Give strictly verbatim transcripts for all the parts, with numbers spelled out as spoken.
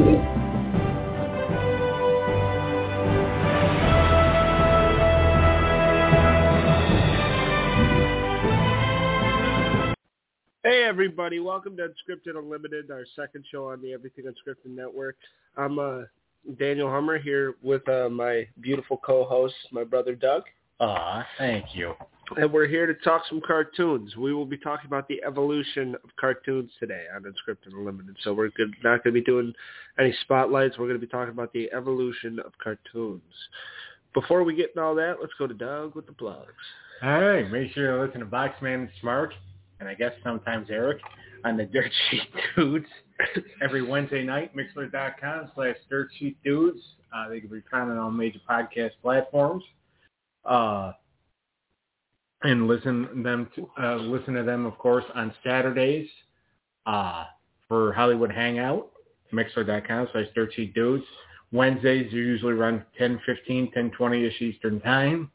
Hey everybody, welcome to Unscripted Unlimited, our second show on the Everything Unscripted Network. I'm uh, Daniel Hummer here with uh, my beautiful co-host, my brother Doug. Aw, thank you. And we're here to talk some cartoons. We will be talking about the evolution of cartoons today on Unscripted Unlimited. So we're good, not going to be doing any spotlights. We're going to be talking about the evolution of cartoons. Before we get into all that, let's go to Doug with the plugs. All right, make sure you listen to Boxman and Smart, and I guess sometimes Eric, on the Dirt Sheet Dudes every Wednesday night, Mixler.com slash Dirt Sheet Dudes. Uh, they can be found on all major podcast platforms. Uh, and listen them to, uh, listen to them, of course, on Saturdays uh, for Hollywood Hangout, Mixler.com slash Dirt Sheet Dudes. Wednesdays, you usually run ten fifteen, ten twenty-ish Eastern Time.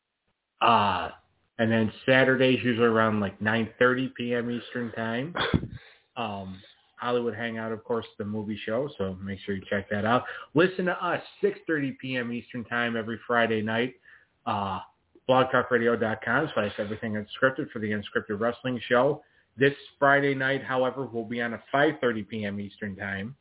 Uh And then Saturdays, usually around like nine thirty p.m. Eastern Time. Um, Hollywood Hangout, of course, the movie show, so make sure you check that out. Listen to us, six thirty p.m. Eastern Time every Friday night. Uh, blogtalkradio.com slash everything unscripted for the Unscripted Wrestling Show. This Friday night, however, will be on at five thirty p.m. Eastern Time.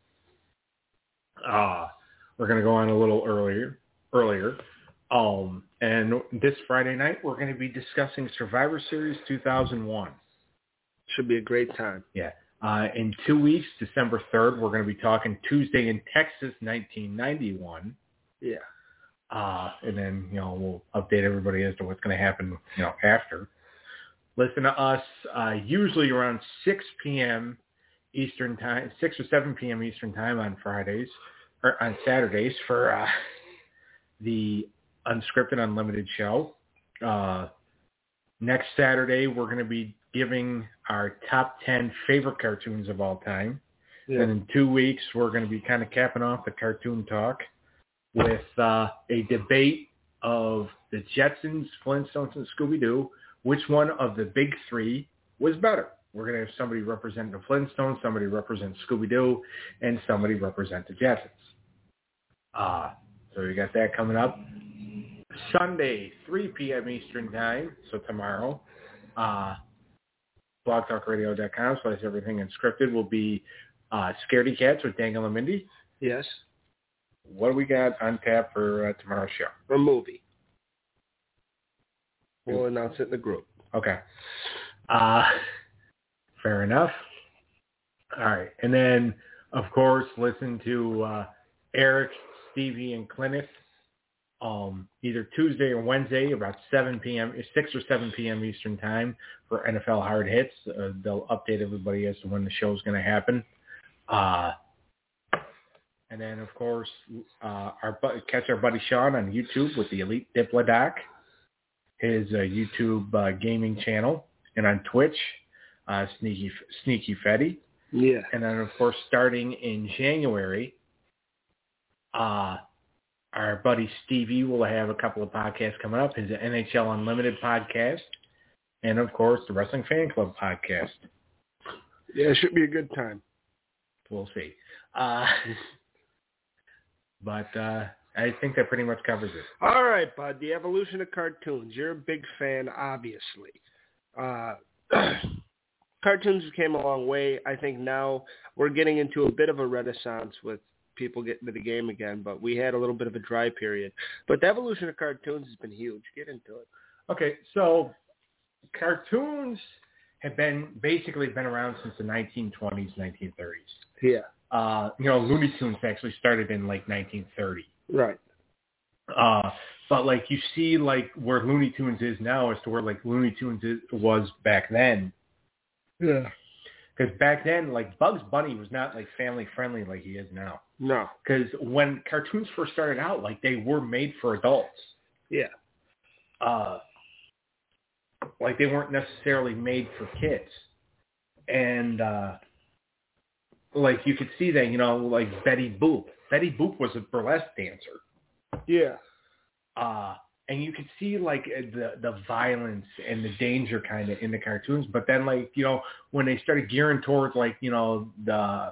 Uh, we're going to go on a little earlier. earlier. Um, and this Friday night, we're going to be discussing Survivor Series two thousand one. Should be a great time. Yeah. Uh, in two weeks, December third, we're going to be talking Tuesday in Texas, nineteen ninety-one. Yeah. Uh, and then, you know, we'll update everybody as to what's going to happen, you know, after. Listen to us uh, usually around six p.m. Eastern Time, six or seven p.m. Eastern Time on Fridays, or on Saturdays for uh, the Unscripted Unlimited show. Uh, next Saturday, we're going to be giving our top ten favorite cartoons of all time. Yeah. And in two weeks, we're going to be kind of capping off the cartoon talk with uh, a debate of the Jetsons, Flintstones, and Scooby-Doo. Which one of the big three was better? We're going to have somebody represent the Flintstones, somebody represent Scooby-Doo, and somebody represent the Jetsons. Uh, so we got that coming up. Sunday, three p.m. Eastern Time, so tomorrow, uh, blogtalkradio.com slash everything unscripted will be uh, Scaredy Cats with Daniel and Mindy. Yes. What do we got on tap for uh, tomorrow's show? A movie. We'll announce it in the group. Okay. Uh, fair enough. All right. And then, of course, listen to uh, Eric, Stevie, and Clintus Um, either Tuesday or Wednesday about seven p.m., six or seven p.m. Eastern Time for N F L Hard Hits. Uh, they'll update everybody as to when the show's going to happen. Uh, and then, of course, uh, our catch our buddy Sean on YouTube with the Elite Diplodoc, his uh, YouTube uh, gaming channel, and on Twitch, uh, Sneaky Sneaky Fetty. Yeah. And then, of course, starting in January, uh, our buddy Stevie will have a couple of podcasts coming up. His N H L Unlimited podcast. And, of course, the Wrestling Fan Club podcast. Yeah, it should be a good time. We'll see. Uh, but uh, I think that pretty much covers it. All right, bud. The evolution of cartoons. You're a big fan, obviously. Uh, cartoons came a long way. I think now we're getting into a bit of a renaissance with people getting to the game again, but we had a little bit of a dry period. But the evolution of cartoons has been huge. Get into it. Okay, so cartoons have been basically been around since the nineteen twenties, nineteen thirties. Yeah. Uh, you know, Looney Tunes actually started in like nineteen thirty. Right. Uh, but like you see like where Looney Tunes is now as to where like Looney Tunes is, was back then. Yeah. Because back then, like, Bugs Bunny was not, like, family-friendly like he is now. No. Because when cartoons first started out, like, they were made for adults. Yeah. Uh, like, they weren't necessarily made for kids. And, uh, like, you could see that, you know, like, Betty Boop. Betty Boop was a burlesque dancer. Yeah. Uh, and you could see, like, the the violence and the danger kind of in the cartoons. But then, like, you know, when they started gearing towards, like, you know, the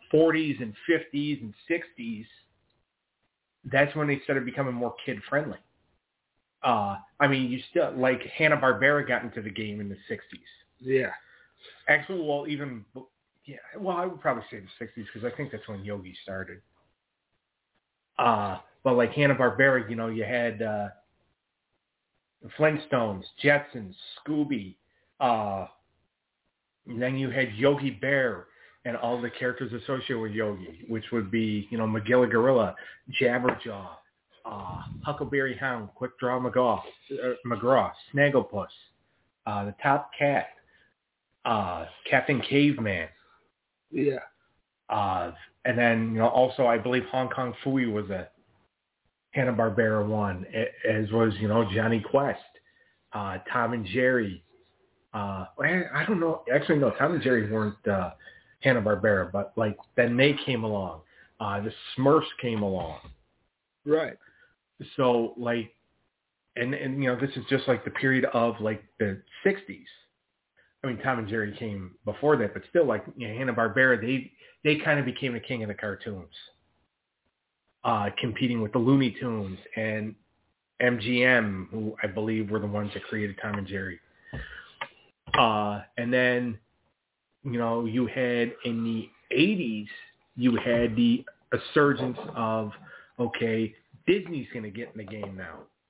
forties and fifties and sixties, that's when they started becoming more kid-friendly. Uh, I mean, you still, like, Hanna-Barbera got into the game in the sixties. Yeah. Actually, well, even, yeah, well, I would probably say the sixties because I think that's when Yogi started. Uh, but like Hanna-Barbera, you know, you had uh, the Flintstones, Jetsons, Scooby, uh, and then you had Yogi Bear and all the characters associated with Yogi, which would be, you know, Magilla Gorilla, Jabberjaw, uh, Huckleberry Hound, Quick Draw McGraw, uh, McGraw, Snagglepuss, uh, the Top Cat, uh, Captain Caveman. Yeah. Uh, and then, you know, also I believe Hong Kong Phooey was a Hanna-Barbera one, as was, you know, Johnny Quest, uh, Tom and Jerry. Uh, I, I don't know. Actually, no, Tom and Jerry weren't uh, Hanna-Barbera, but, like, then they came along. Uh, the Smurfs came along. Right. So, like, and, and, you know, this is just, like, the period of, like, the sixties. I mean, Tom and Jerry came before that, but still, like, you know, Hanna-Barbera, they they kind of became the king of the cartoons, uh, competing with the Looney Tunes and M G M, who I believe were the ones that created Tom and Jerry. Uh, and then, you know, you had in the eighties, you had the resurgence of, okay, Disney's going to get in the game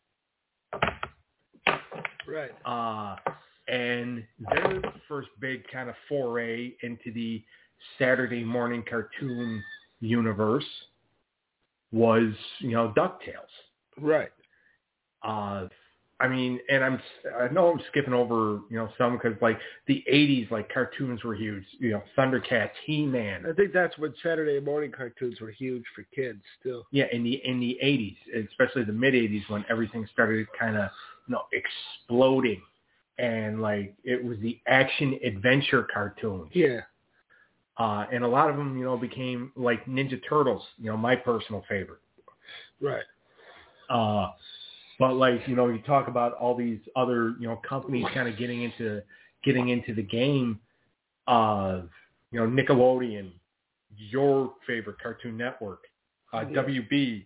now. Right. Uh, and their first big kind of foray into the Saturday morning cartoon universe was, you know, DuckTales. Right. Uh, I mean, and I'm, I know I'm skipping over, you know, some because, like, the eighties, like, cartoons were huge. You know, Thundercats, He-Man. I think that's when Saturday morning cartoons were huge for kids, still. Yeah, in the in the eighties, especially the mid-eighties when everything started kind of, you know, exploding. And, like, it was the action-adventure cartoons. Yeah. Uh, and a lot of them, you know, became, like, Ninja Turtles, you know, my personal favorite. Right. Uh, but, like, you know, you talk about all these other, you know, companies kind of getting into getting into the game of, you know, Nickelodeon, your favorite Cartoon Network, uh, Yeah. W B,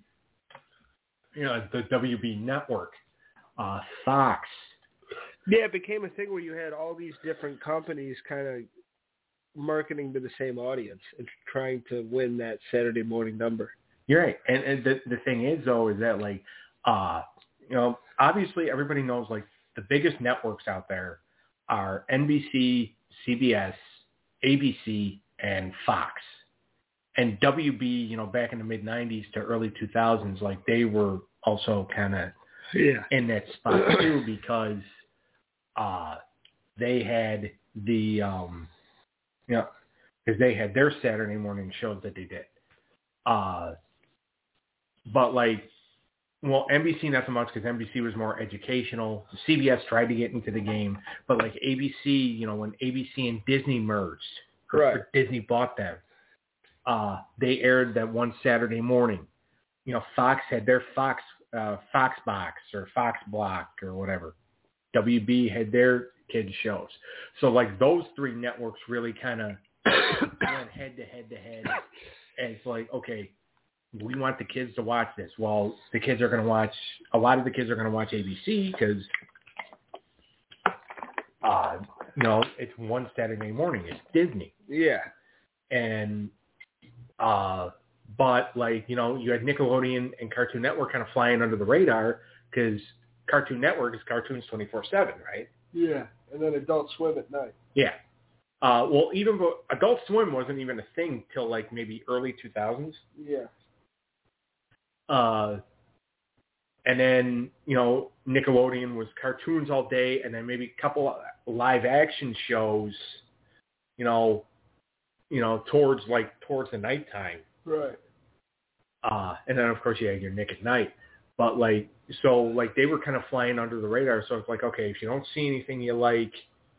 you know, the W B Network, uh, Fox. Yeah, it became a thing where you had all these different companies kind of marketing to the same audience and trying to win that Saturday morning number. You're right. And, and the, the thing is, though, is that, like, uh, you know, obviously everybody knows, like, the biggest networks out there are N B C, C B S, A B C, and Fox. And W B, you know, back in the mid-nineties to early two thousands, like, they were also kind of yeah. in that spot, too, because uh, they had the, um, you know, because they had their Saturday morning shows that they did. Uh, but, like, well, N B C not so much because N B C was more educational. C B S tried to get into the game, but, like, A B C, you know, when A B C and Disney merged, or, right. or Disney bought them, uh, they aired that one Saturday morning. You know, Fox had their Fox uh, Fox Box or Fox Block or whatever. W B had their kids shows. So, like, those three networks really kind of went head to head to head. And it's like, okay, we want the kids to watch this. Well, the kids are going to watch, a lot of the kids are going to watch A B C because, uh, you know, it's one Saturday morning. It's Disney. Yeah. And, uh, but, like, you know, you had Nickelodeon and Cartoon Network kind of flying under the radar because Cartoon Network is cartoons twenty-four seven, right? Yeah. And then Adult Swim at night. Yeah. Uh, well, even though Adult Swim wasn't even a thing till, like, maybe early two thousands. Yeah. Uh, and then, you know, Nickelodeon was cartoons all day and then maybe a couple live action shows, you know, you know, towards, like, towards the nighttime. Right. Uh, and then, of course, you had your Nick at Night. But, like, so, like, they were kind of flying under the radar. So it's like, okay, if you don't see anything you like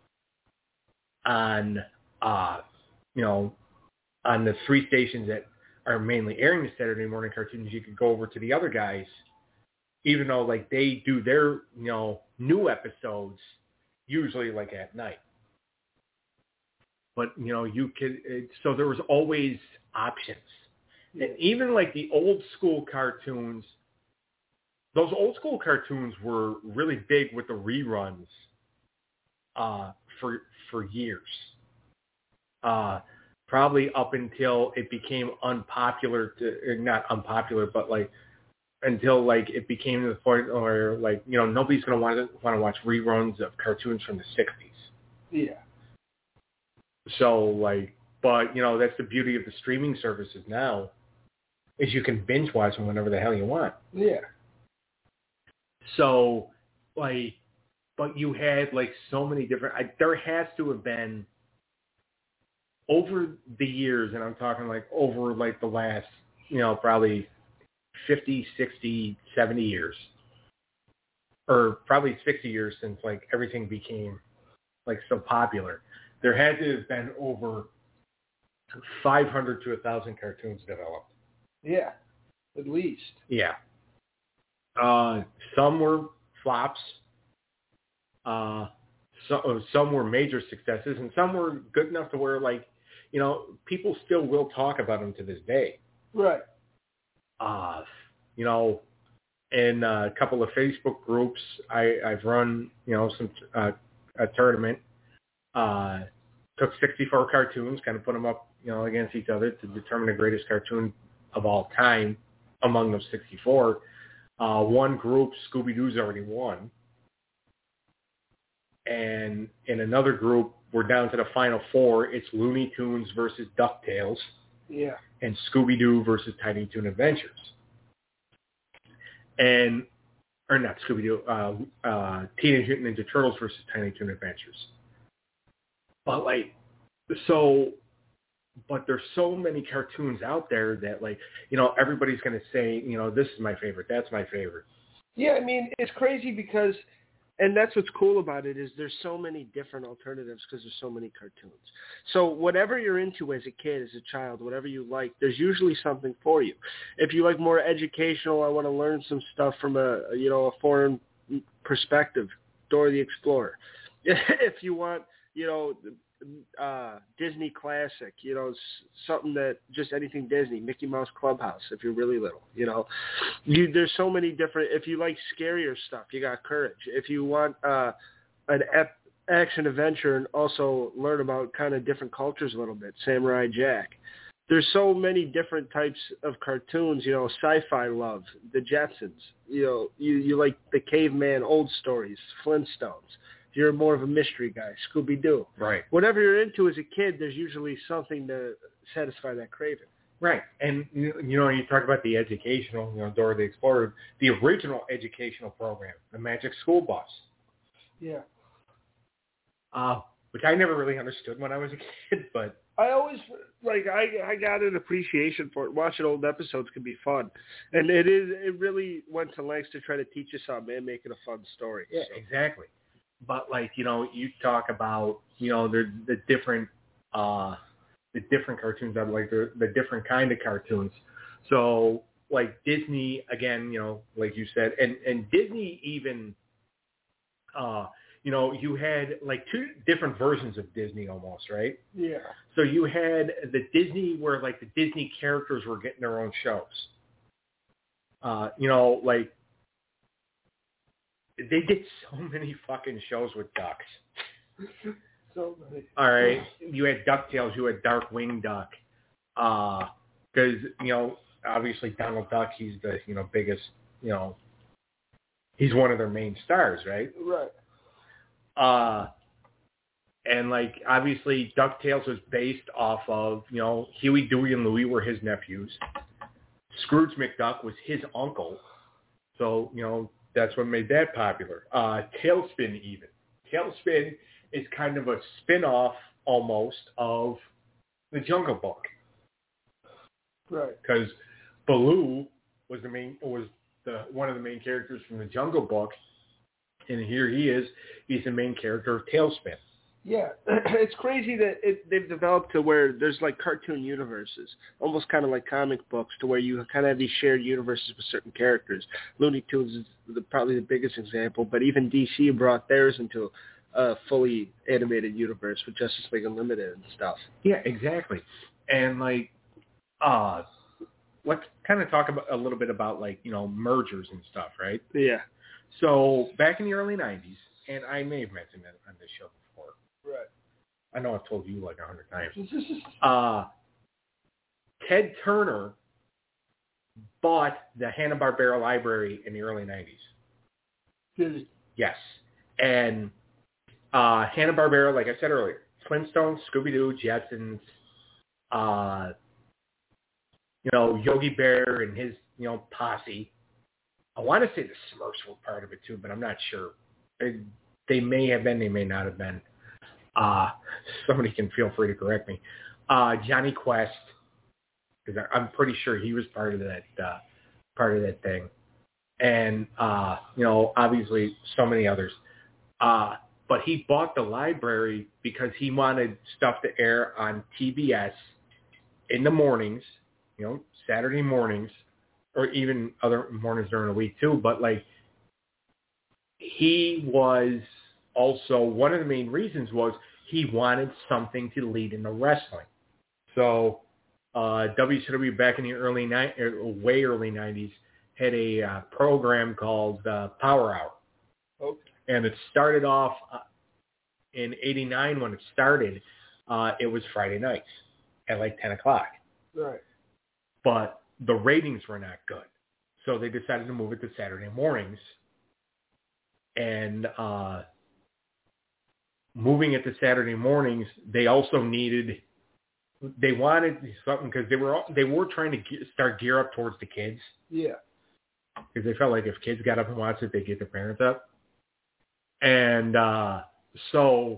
on, uh, you know, on the three stations that are mainly airing the Saturday morning cartoons, you could go over to the other guys, even though, like, they do their, you know, new episodes usually, like, at night. but you know, you could. It, so there was always options, and even like the old school cartoons. Those old school cartoons were really big with the reruns uh, for for years. Uh, probably up until it became unpopular to not unpopular, but like until like it became to the point where like you know nobody's gonna want to want to watch reruns of cartoons from the sixties. Yeah. So like, but you know that's the beauty of the streaming services now, is you can binge watch them whenever the hell you want. Yeah. So, like, but you had, like, so many different... I, there has to have been, over the years, and I'm talking, like, over, like, the last, you know, probably fifty, sixty, seventy years, or probably sixty years since, like, everything became, like, so popular. There had to have been over five hundred to one thousand cartoons developed. Yeah, at least. Yeah. Uh, some were flops. Uh, so, some were major successes, and some were good enough to where, like, you know, people still will talk about them to this day. Right. Uh, you know, in a couple of Facebook groups, I, I've run, you know, some uh, a tournament. Uh, took sixty-four cartoons, kind of put them up, you know, against each other to determine the greatest cartoon of all time among those sixty-four. Uh, one group, Scooby-Doo's already won. And in another group, we're down to the final four. It's Looney Tunes versus DuckTales. Yeah. And Scooby-Doo versus Tiny Toon Adventures. And, or not Scooby-Doo, uh, uh, Teenage Mutant Ninja Turtles versus Tiny Toon Adventures. But, like, so... But there's so many cartoons out there that, like, you know, everybody's going to say, you know, this is my favorite, that's my favorite. Yeah, I mean, it's crazy because, and that's what's cool about it, is there's so many different alternatives because there's so many cartoons. So whatever you're into as a kid, as a child, whatever you like, there's usually something for you. If you like more educational, I want to learn some stuff from a, you know, a foreign perspective, Dora the Explorer. If you want, you know, uh Disney classic, you know, something that just anything Disney, Mickey Mouse Clubhouse if you're really little, you know, you there's so many different. If you like scarier stuff, you got Courage. If you want uh an ep- action adventure and also learn about kind of different cultures a little bit, Samurai Jack. There's so many different types of cartoons, you know, sci-fi love, the Jetsons, you know, you you like the caveman old stories, Flintstones. You're more of a mystery guy, Scooby-Doo. Right. Whatever you're into as a kid, there's usually something to satisfy that craving. Right. And, you know, you talk about the educational, you know, Dora the Explorer, the original educational program, the Magic School Bus. Yeah. Uh, which I never really understood when I was a kid, but... I always, like, I I got an appreciation for it. Watching old episodes can be fun. And it is, it really went to lengths to try to teach you something and make it a fun story. Yeah, so. Exactly. But, like, you know, you talk about, you know, the the different uh, the different cartoons, that like the, the different kind of cartoons. So, like, Disney, again, you know, like you said, and, and Disney even, uh, you know, you had, like, two different versions of Disney almost, right? Yeah. So you had the Disney where, like, the Disney characters were getting their own shows. Uh, you know, like, they did so many fucking shows with ducks. So many. All right. You had DuckTales. You had Darkwing Duck. Because, uh, you know, obviously Donald Duck, he's the, you know, biggest, you know, he's one of their main stars, right? Right. Uh, and, like, obviously DuckTales was based off of, you know, Huey, Dewey, and Louie were his nephews. Scrooge McDuck was his uncle. So, you know, that's what made that popular. Uh, Tailspin even. Tailspin is kind of a spin-off almost of the Jungle Book. Right. Because Baloo was the main was the one of the main characters from the Jungle Book, and here he is. He's the main character of Tailspin. Yeah, it's crazy that it, they've developed to where there's like cartoon universes, almost kind of like comic books, to where you kind of have these shared universes with certain characters. Looney Tunes is the, probably the biggest example, but even D C brought theirs into a fully animated universe with Justice League Unlimited and stuff. Yeah, exactly. And like, uh, let's kind of talk about a little bit about like, you know, mergers and stuff, right? Yeah. So back in the early nineties, and I may have mentioned it on this show before. Right. I know I've told you like a hundred times. uh, Ted Turner bought the Hanna-Barbera library in the early nineties. Really? Yes. And uh, Hanna-Barbera, like I said earlier, Flintstones, Scooby-Doo, Jetsons, uh, you know, Yogi Bear and his, you know, posse. I want to say the Smurfs were part of it too, but I'm not sure. They, they may have been, they may not have been. Uh, somebody can feel free to correct me. Uh, Johnny Quest, because I'm pretty sure he was part of that uh, part of that thing, and uh, you know, obviously so many others. Uh, but he bought the library because he wanted stuff to air on T B S in the mornings, you know, Saturday mornings, or even other mornings during the week too. But like, he was also one of the main reasons was he wanted something to lead into wrestling. So uh, W C W back in the early ni- way early nineties had a uh, program called uh, Power Hour. Okay. And it started off uh, in eighty-nine when it started. Uh, it was Friday nights at like ten o'clock. Right. But the ratings were not good. So they decided to move it to Saturday mornings. And uh, moving it to Saturday mornings, they also needed, they wanted something because they were they were trying to ge- start gear up towards the kids. Yeah. Because they felt like if kids got up and watched it, they'd get their parents up. And uh, so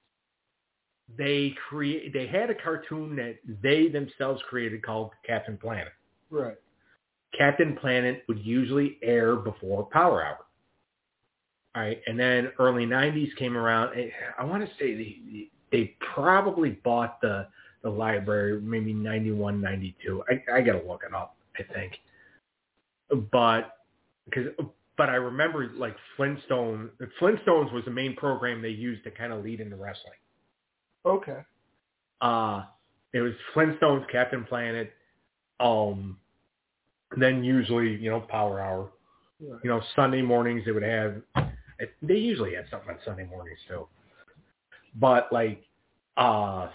they create they had a cartoon that they themselves created called Captain Planet. Right. Captain Planet would usually air before Power Hour. All right, and then early nineties came around. I want to say they, they probably bought the, the library maybe ninety-one, ninety-two. I, I got to look it up, I think. But because but I remember like Flintstone. Flintstones was the main program they used to kind of lead into wrestling. Okay. Uh, it was Flintstones, Captain Planet, um, then usually, you know, Power Hour. Right. You know, Sunday mornings they would have, they usually had something on Sunday mornings too. But like, uh,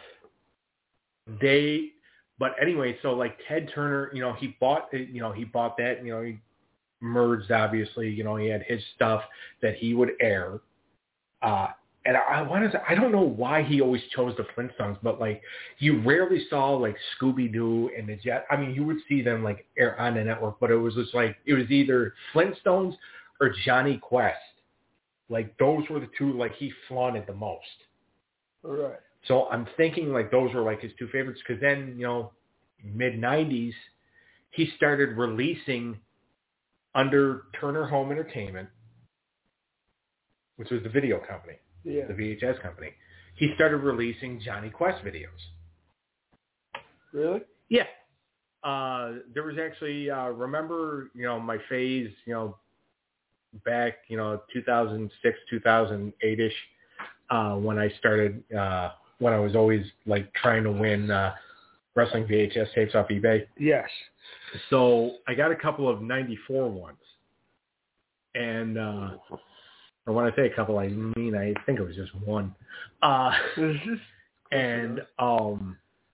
they, but anyway, so like Ted Turner, you know, he bought, you know, he bought that, you know, he merged obviously, you know, he had his stuff that he would air. Uh, And I want to, I don't know why he always chose the Flintstones, but like you rarely saw like Scooby-Doo and the Jet. I mean, you would see them like air on the network, but it was just like, it was either Flintstones or Johnny Quest. Like those were the two like he flaunted the most. All right. So I'm thinking like those were like his two favorites because then, you know, mid nineties, he started releasing under Turner Home Entertainment, which was the video company. Yeah. The V H S company. He started releasing Johnny Quest videos. Really? Yeah. Uh, there was actually, uh, remember, you know, my phase, you know, back, you know, two thousand six, two thousand eight-ish, uh, when I started, uh, when I was always, like, trying to win uh, wrestling V H S tapes off eBay. Yes. So I got a couple of ninety-four ones. And, uh, or when I say a couple, I mean, I think it was just one. Uh, and um,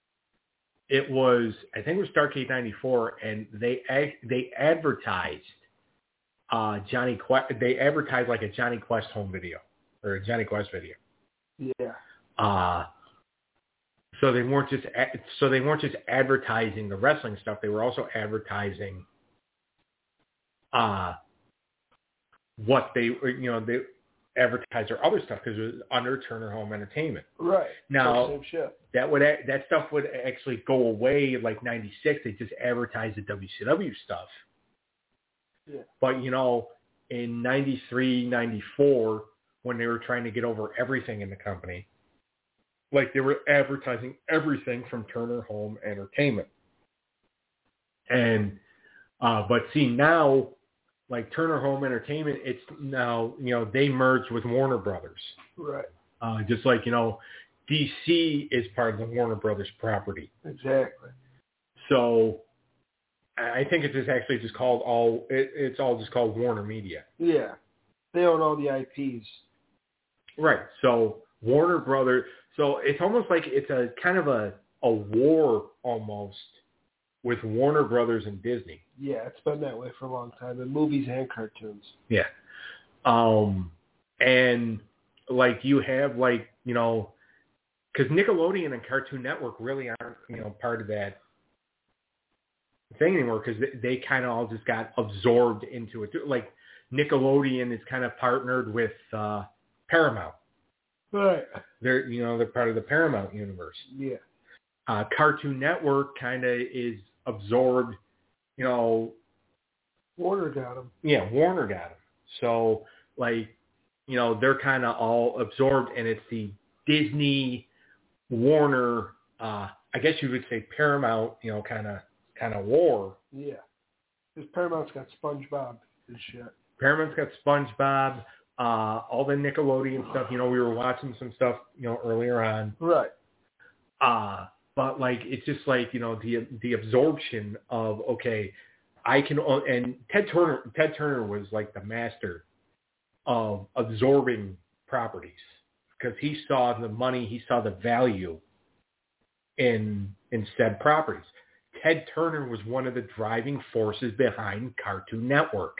it was, I think it was Starrcade ninety-four, and they they advertised uh, Johnny Quest. They advertised like a Johnny Quest home video or a Johnny Quest video. Yeah. Uh, so they weren't just so they weren't just advertising the wrestling stuff. They were also advertising uh, what they, you know, they advertised their other stuff because it was under Turner Home Entertainment. Right. Now, same shit. that would that stuff would actually go away in like ninety-six. They just advertised the W C W stuff. Yeah. But, you know, in ninety-three, ninety-four, when they were trying to get over everything in the company, like they were advertising everything from Turner Home Entertainment. And, uh, but see now, like Turner Home Entertainment, it's now, you know, they merged with Warner Brothers. Right. Uh, just like, you know, D C is part of the Warner Brothers property. Exactly. So I think it's just actually just called all, it, it's all just called Warner Media. Yeah. They own all the I Ps. Right. So Warner Brothers, so it's almost like it's a kind of a, a war almost with Warner Brothers and Disney. Yeah, it's been that way for a long time, in movies and cartoons. Yeah. Um, and like you have like, you know, because Nickelodeon and Cartoon Network really aren't, you know, part of that thing anymore because they, they kind of all just got absorbed into it. Like Nickelodeon is kind of partnered with uh, Paramount. Right. They're, you know, they're part of the Paramount universe. Yeah. Uh, Cartoon Network kind of is absorbed, you know. Warner got them. Yeah, Warner got them. So, like, you know, they're kind of all absorbed, and it's the Disney, Warner, uh, I guess you would say Paramount, you know, kind of kind of war. Yeah. Because Paramount's got SpongeBob and shit. Paramount's got SpongeBob, uh, all the Nickelodeon stuff. You know, we were watching some stuff, you know, earlier on. Right. Uh, but, like, it's just like, you know, the the absorption of, okay, I can, and Ted Turner, Ted Turner was like the master of absorbing properties because he saw the money, he saw the value in in said properties. Ted Turner was one of the driving forces behind Cartoon Network.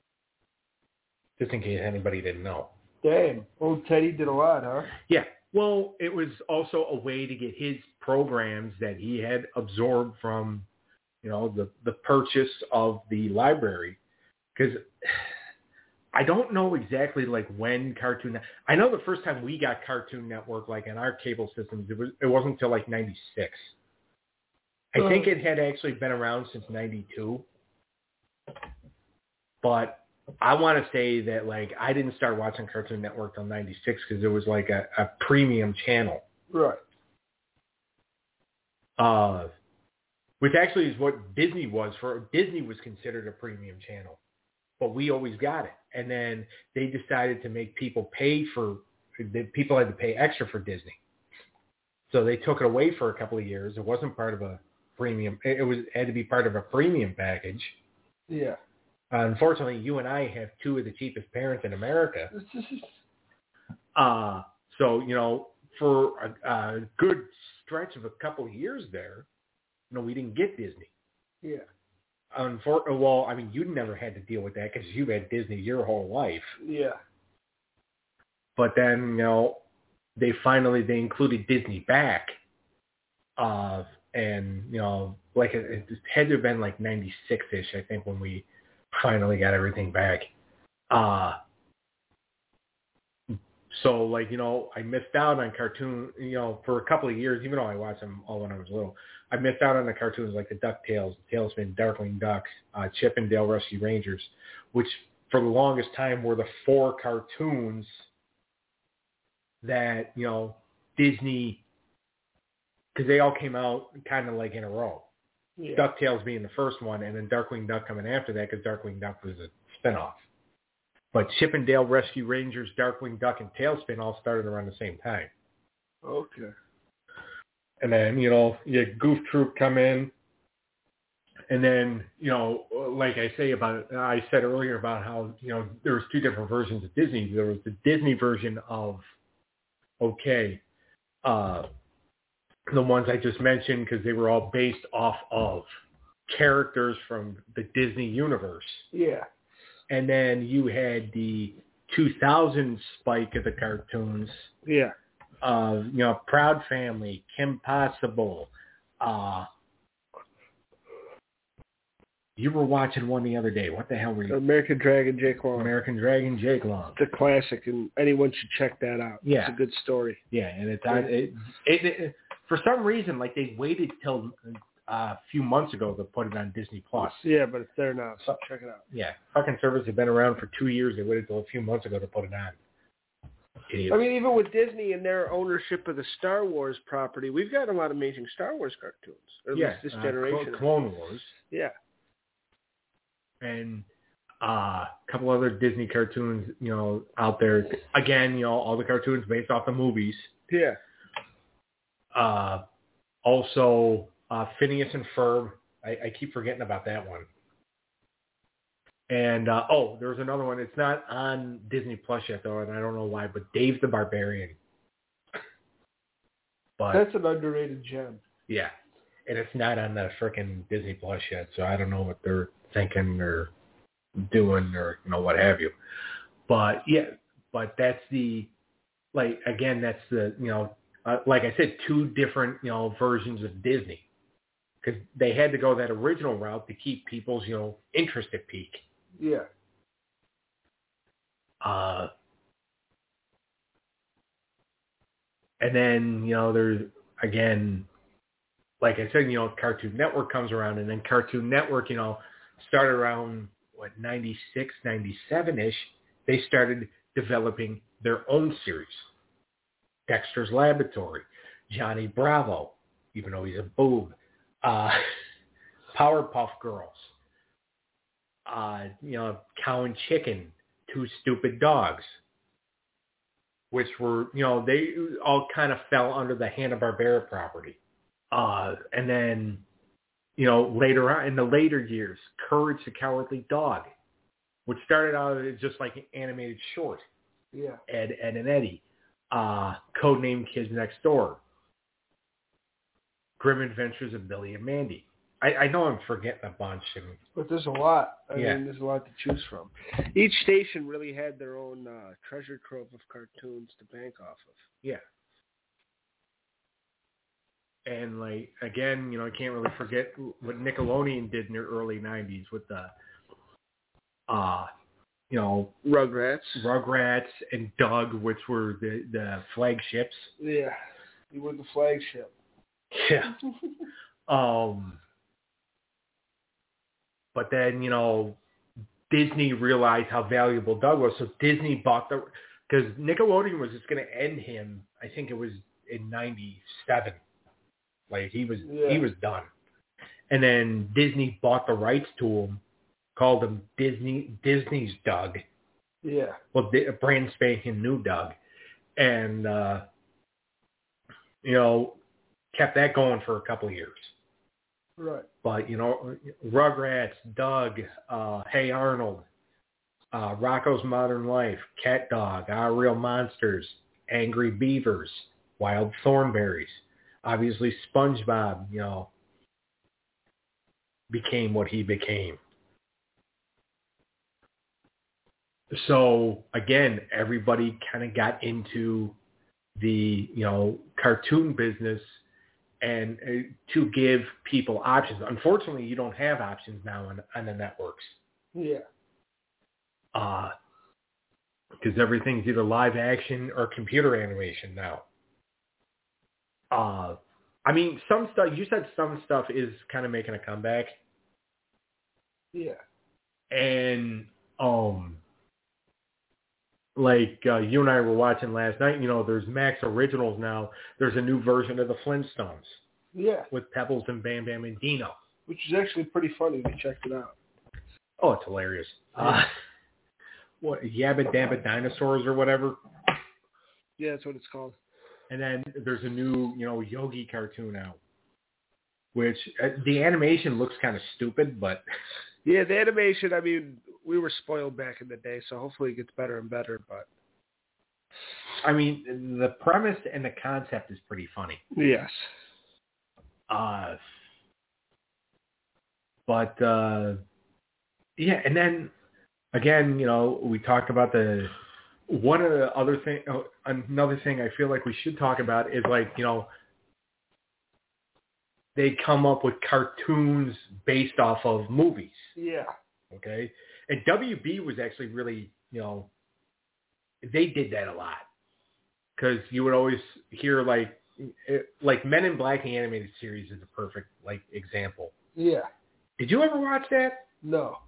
Just in case anybody didn't know. Damn. Old Teddy did a lot, huh? Yeah. Well, it was also a way to get his programs that he had absorbed from, you know, the, the purchase of the library. Because I don't know exactly, like, when Cartoon... I know the first time we got Cartoon Network, like, in our cable systems, it, was, it wasn't until, like, ninety-six. I Uh, think it had actually been around since ninety-two. But I want to say that, like, I didn't start watching Cartoon Network till ninety-six because it was, like, a, a premium channel. Right. Uh, which actually is what Disney was. For Disney was considered a premium channel. But we always got it. And then they decided to make people pay for, people had to pay extra for Disney. So they took it away for a couple of years. It wasn't part of a premium. It was it had to be part of a premium package. Yeah. Uh, unfortunately, you and I have two of the cheapest parents in America. Uh, so, you know, for a, a good stretch of a couple of years there, you know, we didn't get Disney. Yeah. Unfor- well, I mean, you never had to deal with that because you had Disney your whole life. Yeah. But then, you know, they finally, they included Disney back. Uh, and, you know, like it, it had to have been like ninety-six-ish, I think, when we finally got everything back. Uh, so, like, you know, I missed out on cartoon, you know, for a couple of years, even though I watched them all when I was little. I missed out on the cartoons like the DuckTales, Tailspin, Darkwing Duck, uh, Chip and Dale Rescue Rangers, which for the longest time were the four cartoons that, you know, Disney, because they all came out kind of like in a row. Yeah. DuckTales being the first one, and then Darkwing Duck coming after that because Darkwing Duck was a spinoff. But Chip and Dale Rescue Rangers, Darkwing Duck, and Tailspin all started around the same time. Okay. And then, you know, you had Goof Troop come in. And then, you know, like I say about, I said earlier about how, you know, there was two different versions of Disney. There was the Disney version of, okay, uh, the ones I just mentioned because they were all based off of characters from the Disney universe. Yeah. And then you had the two thousand spike of the cartoons. Yeah. Uh, you know, Proud Family, Kim Possible. Uh, you were watching one the other day. What the hell were you? American Dragon, Jake Long. American Dragon, Jake Long. It's a classic, and anyone should check that out. Yeah. It's a good story. Yeah, and it's on, it, it, it, for some reason, like they waited till uh, a few months ago to put it on Disney Plus. Yeah, but it's there now, so check it out. Yeah, fucking service has been around for two years. They waited till a few months ago to put it on. Idiots. I mean, even with Disney and their ownership of the Star Wars property, we've got a lot of amazing Star Wars cartoons. Or at yeah, least this uh, generation. Clone Wars. Yeah. And Uh, a couple other Disney cartoons, you know, out there. Again, you know, all the cartoons based off the movies. Yeah. Uh, also, uh, Phineas and Ferb. I, I keep forgetting about that one. And, uh, oh, there's another one. It's not on Disney Plus yet, though, and I don't know why, but Dave the Barbarian. But that's an underrated gem. Yeah. And it's not on the frickin' Disney Plus yet, so I don't know what they're thinking or doing or, you know, what have you. But, yeah, but that's the, like, again, that's the, you know, uh, like I said, two different, you know, versions of Disney. Because they had to go that original route to keep people's, you know, interest at peak. Yeah. Uh, and then, you know, there's, again, like I said, you know, Cartoon Network comes around, and then Cartoon Network, you know, started around, what, ninety-six, ninety-seven-ish, they started developing their own series. Dexter's Laboratory, Johnny Bravo, even though he's a boob, uh, Powerpuff Girls, uh, you know, Cow and Chicken, Two Stupid Dogs, which were, you know, they all kind of fell under the Hanna-Barbera property. Uh, and then, you know, later on, in the later years, Courage the Cowardly Dog, which started out as just like an animated short. Yeah. Ed, Ed and Eddie. Uh, Codename Kids Next Door. Grim Adventures of Billy and Mandy. I, I know I'm forgetting a bunch. And, but there's a lot. I yeah. mean, there's a lot to choose from. Each station really had their own uh, treasure trove of cartoons to bank off of. Yeah. And, like, again, you know, I can't really forget what Nickelodeon did in the early nineties with the, uh, you know, Rugrats. Rugrats and Doug, which were the, the flagships. Yeah. You were the flagship. Yeah. um, but then, you know, Disney realized how valuable Doug was, so Disney bought the, because Nickelodeon was just going to end him, I think it was in ninety-seven. Like, he was yeah. he was done. And then Disney bought the rights to him, called him Disney Disney's Doug. Yeah. Well, a brand spanking new Doug. And, uh, you know, kept that going for a couple of years. Right. But, you know, Rugrats, Doug, uh, Hey Arnold, uh, Rocko's Modern Life, Cat Dog, Our Real Monsters, Angry Beavers, Wild Thornberrys. Obviously, SpongeBob, you know, became what he became. So, again, everybody kind of got into the, you know, cartoon business and uh, to give people options. Unfortunately, you don't have options now on, on the networks. Yeah. Uh, because everything's either live action or computer animation now. Uh, I mean, some stuff, you said some stuff is kind of making a comeback. Yeah. And, um, like uh, you and I were watching last night, you know, there's Max Originals now. There's a new version of the Flintstones. Yeah. With Pebbles and Bam Bam and Dino. Which is actually pretty funny. We checked it out. Oh, it's hilarious. Yeah. Uh, what, Yabba Dabba Dinosaurs or whatever? Yeah, that's what it's called. And then there's a new, you know, Yogi cartoon out, which uh, the animation looks kind of stupid, but... Yeah, the animation, I mean, we were spoiled back in the day, so hopefully it gets better and better, but... I mean, the premise and the concept is pretty funny. Yes. Uh, but, uh, yeah, and then, again, you know, we talked about the... One of the other thing, oh, another thing I feel like we should talk about is, like, you know, they come up with cartoons based off of movies. Yeah. Okay? And W B was actually really, you know, they did that a lot. Because you would always hear, like, it, like Men in Black, the animated series is a perfect, like, example. Yeah. Did you ever watch that? No.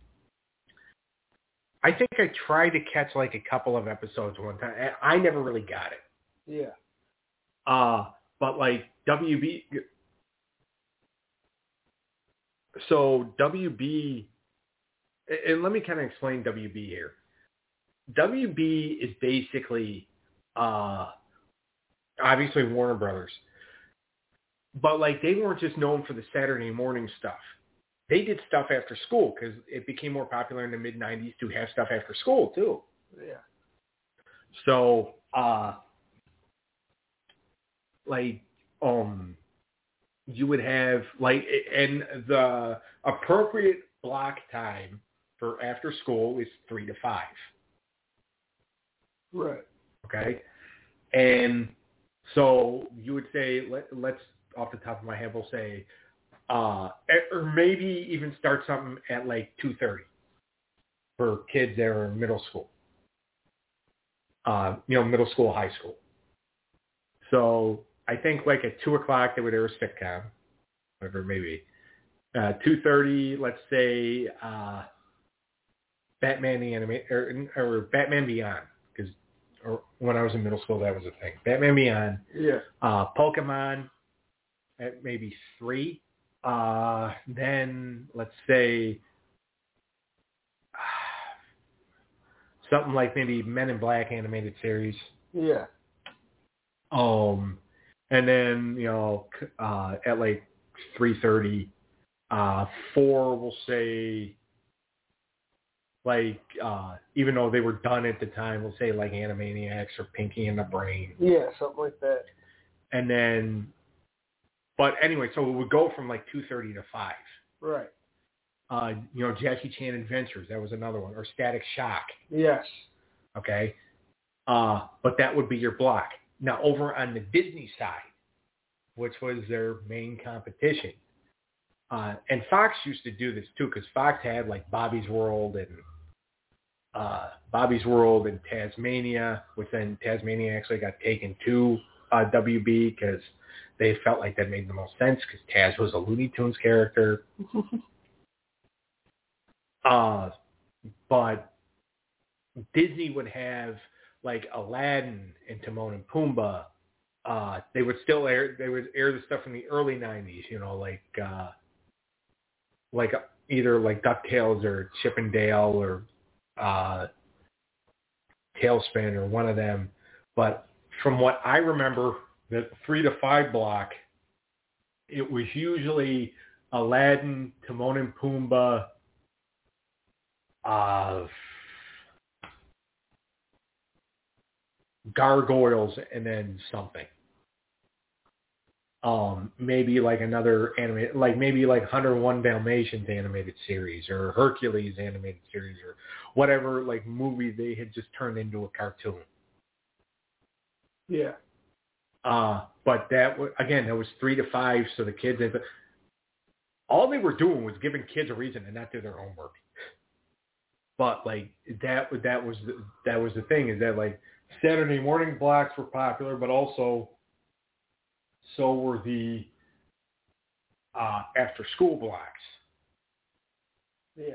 I think I tried to catch, like, a couple of episodes one time. I never really got it. Yeah. Uh, but, like, W B... So W B and let me kind of explain W B here. W B is basically, uh, obviously Warner Brothers, but like they weren't just known for the Saturday morning stuff. They did stuff after school because it became more popular in the mid nineties to have stuff after school too. Yeah. So, uh, like, um, you would have like, and the appropriate block time for after school is three to five. Right. Okay. And so you would say, let, let's off the top of my head, we'll say, uh, or maybe even start something at like two thirty for kids that are in middle school. Uh, you know, middle school, high school. So I think like at two o'clock they would air a sitcom, whatever it may be. Uh, two thirty, let's say, uh, Batman the anime or, or Batman Beyond, because or when I was in middle school that was a thing. Batman Beyond. Yeah. Uh, Pokemon at maybe three. Uh, then let's say something like maybe Men in Black animated series. Yeah. Um, and then you know uh, at like three thirty, uh, four we'll say like uh, even though they were done at the time, we'll say like Animaniacs or Pinky and the Brain. Yeah, something like that. And then, but anyway, so it would go from like two thirty to five. Right. Uh, you know, Jackie Chan Adventures, that was another one, or Static Shock. Yes. Okay. Uh, but that would be your block. Now, over on the Disney side, which was their main competition, uh, and Fox used to do this too, because Fox had like Bobby's World and uh, Bobby's World and Tasmania, which then Tasmania actually got taken to uh, W B because they felt like that made the most sense because Taz was a Looney Tunes character. uh, but Disney would have like Aladdin and Timon and Pumbaa. Uh, they would still air. They would air the stuff from the early nineties. You know, like uh, like either like DuckTales or Chip and Dale or uh, Tailspin or one of them. But from what I remember, the three to five block, it was usually Aladdin, Timon and Pumbaa, uh, Gargoyles, and then something. Um, maybe like another animated, like maybe like one oh one Dalmatians animated series or Hercules animated series or whatever like movie they had just turned into a cartoon. Yeah. Uh, but that w- again, that was three to five, so the kids, had, all they were doing was giving kids a reason to not do their homework. But like that, that was the, that was the thing is that like Saturday morning blocks were popular, but also so were the uh, after school blocks. Yeah.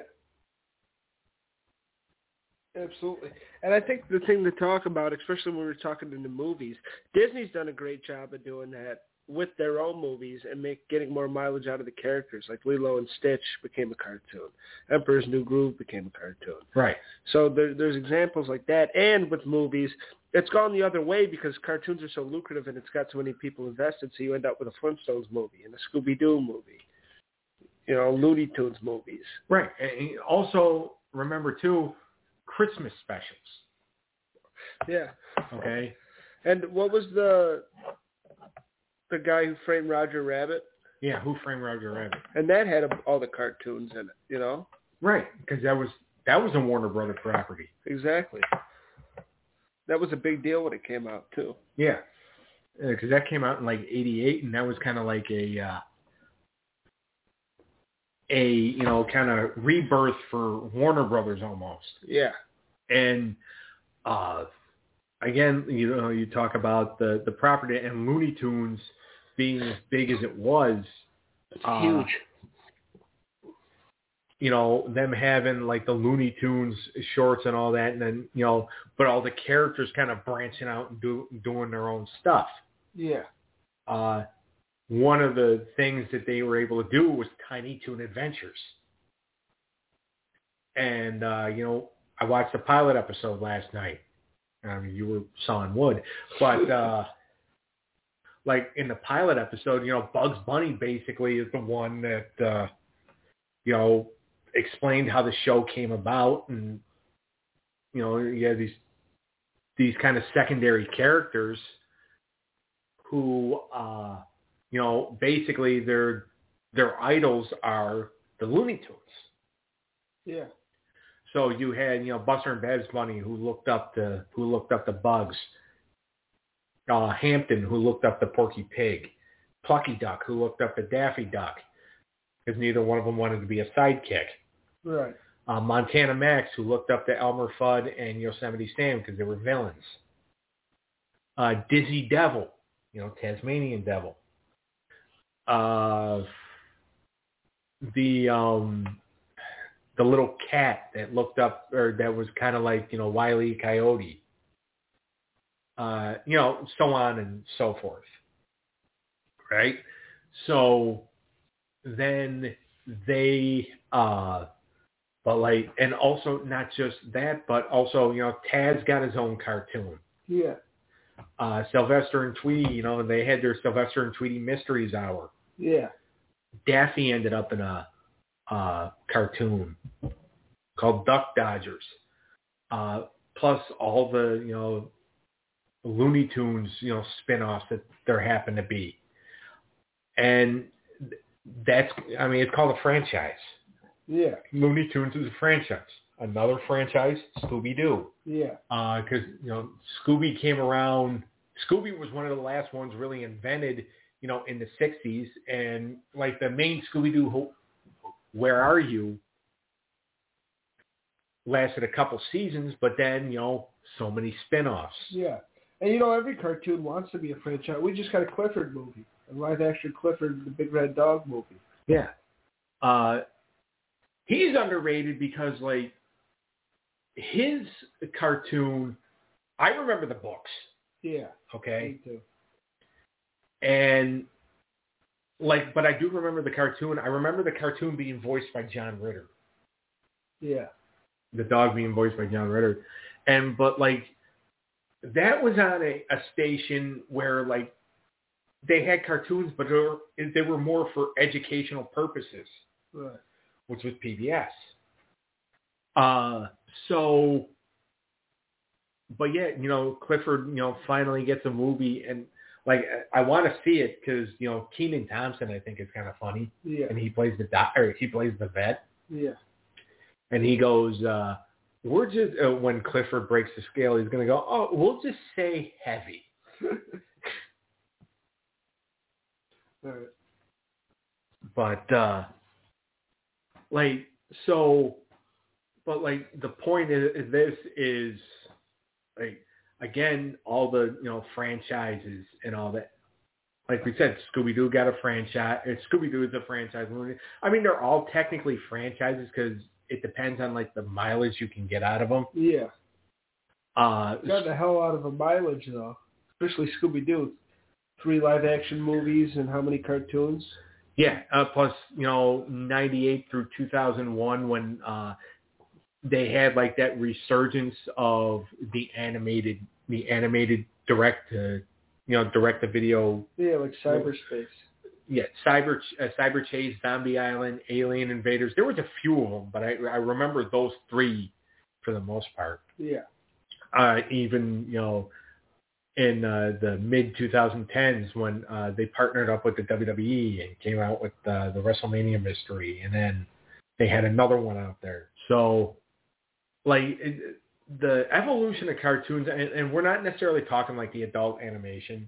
Absolutely. And I think the thing to talk about, especially when we're talking in the movies, Disney's done a great job of doing that with their own movies and make getting more mileage out of the characters. Like Lilo and Stitch became a cartoon. Emperor's New Groove became a cartoon. Right. So there, there's examples like that. And with movies, it's gone the other way because cartoons are so lucrative and it's got so many people invested, so you end up with a Flintstones movie and a Scooby-Doo movie. You know, Looney Tunes movies. Right. And also, remember, too, Christmas specials. Yeah. Okay. And what was the the guy who framed Roger Rabbit? Yeah, Who Framed Roger Rabbit? And that had a, all the cartoons in it, you know? Right, because that was that was a Warner Brother property. Exactly. That was a big deal when it came out, too. Yeah, because that came out in like eighty-eight, and that was kind of like a uh, a you know kind of rebirth for Warner Brothers almost. Yeah. And uh, again, you know, you talk about the the property and Looney Tunes being as big as it was. It's uh, huge. You know, them having like the Looney Tunes shorts and all that, and then, you know, but all the characters kind of branching out and do, doing their own stuff. Yeah. Uh, one of the things that they were able to do was Tiny Toon Adventures. And, uh, you know, I watched the pilot episode last night. I mean, you were sawing wood. But, uh, like, in the pilot episode, you know, Bugs Bunny basically is the one that, uh, you know, explained how the show came about. And, you know, you have these, these kind of secondary characters who, uh, you know, basically their, their idols are the Looney Tunes. Yeah. So you had, you know, Buster and Babs Bunny who looked up the who looked up the Bugs, uh, Hampton who looked up the Porky Pig, Plucky Duck who looked up the Daffy Duck, because neither one of them wanted to be a sidekick. Right. Uh, Montana Max who looked up to Elmer Fudd and Yosemite Sam because they were villains. Uh, Dizzy Devil, you know, Tasmanian Devil. Uh, the um. The little cat that looked up, or that was kind of like, you know, Wile E. Coyote, uh, you know, so on and so forth, right? So then they, uh, but like, and also not just that, but also, you know, Taz got his own cartoon. Yeah. Uh, Sylvester and Tweety, you know, they had their Sylvester and Tweety Mysteries Hour. Yeah. Daffy ended up in a uh, cartoon called Duck Dodgers. Uh, plus all the, you know, Looney Tunes, you know, spin-offs that there happen to be. And that's, I mean, it's called a franchise. Yeah. Looney Tunes is a franchise. Another franchise, Scooby-Doo. Yeah. Because, uh, you know, Scooby came around. Scooby was one of the last ones really invented, you know, in the sixties. And, like, the main Scooby-Doo, Where Are You? Lasted a couple seasons, but then, you know, so many spin-offs. Yeah. And, you know, every cartoon wants to be a franchise. We just got a Clifford movie, a live-action Clifford, the Big Red Dog movie. Yeah. Uh, he's underrated because, like, his cartoon, I remember the books. Yeah. Okay? Me too. And, like, but I do remember the cartoon. I remember the cartoon being voiced by John Ritter. Yeah. The dog being voiced by John Ritter. And, but, like, that was on a, a station where, like, they had cartoons, but they were, they were more for educational purposes. Right. Which was P B S. Uh, so, but yeah, you know, Clifford, you know, finally gets a movie, and, like, I want to see it because, you know, Kenan Thompson, I think, is kind of funny. Yeah. And he plays the doc, or he plays the vet. Yeah. And he goes, uh, we're just, uh, when Clifford breaks the scale, he's going to go, oh, we'll just say heavy. All right. But, uh, like, so, but, like, the point is, is this is, like, again, all the, you know, franchises and all that. Like we said, Scooby-Doo got a franchise. Scooby-Doo is a franchise. I mean, they're all technically franchises because it depends on, like, the mileage you can get out of them. Yeah. Uh, Got the hell out of a mileage, though. Especially Scooby-Doo. Three live-action movies and how many cartoons? Yeah. Uh, plus, you know, ninety-eight through two thousand one when uh, they had, like, that resurgence of the animated, the animated direct to, you know, direct-to-video. Yeah, like cyberspace. Yeah, Cyber uh, Cyber Chase, Zombie Island, Alien Invaders. There was a few of them, but I, I remember those three for the most part. Yeah. Uh, even, you know, in uh, the mid twenty tens when uh, they partnered up with the W W E and came out with uh, the WrestleMania Mystery, and then they had another one out there. So, like, it, the evolution of cartoons, and, and we're not necessarily talking like the adult animation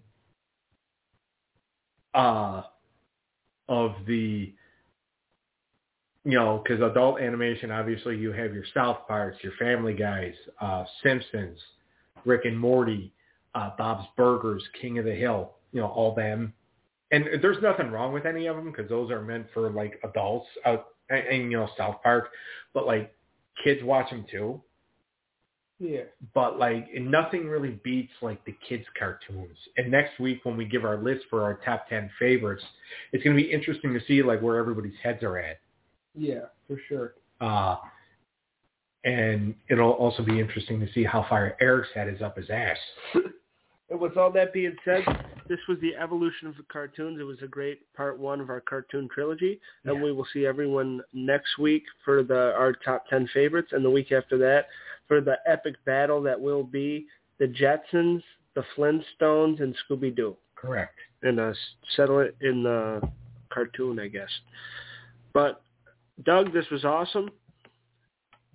uh, of the, you know, because adult animation, obviously you have your South Parks, your Family Guys, uh, Simpsons, Rick and Morty, uh, Bob's Burgers, King of the Hill, you know, all them. And there's nothing wrong with any of them because those are meant for, like, adults out, and, and, you know, South Park. But, like, kids watch them too. Yeah. But, like, nothing really beats, like, the kids' cartoons. And next week when we give our list for our top ten favorites, it's going to be interesting to see, like, where everybody's heads are at. Yeah, for sure. Uh, And it'll also be interesting to see how far Eric's head is up his ass. And with all that being said, this was the evolution of the cartoons. It was a great part one of our cartoon trilogy, and Yeah. we will see everyone next week for the our top ten favorites, and the week after that for the epic battle that will be the Jetsons, the Flintstones, and Scooby-Doo. Correct. And uh, settle it in the cartoon, I guess. But, Doug, this was awesome.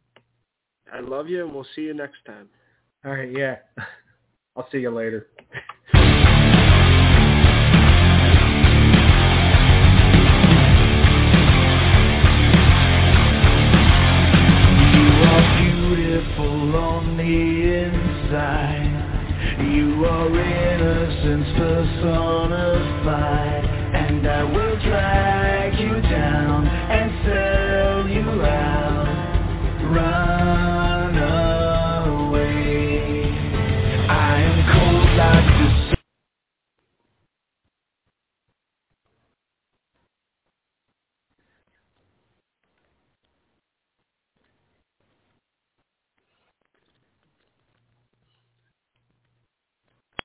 I love you, and we'll see you next time. All right, yeah. I'll see you later.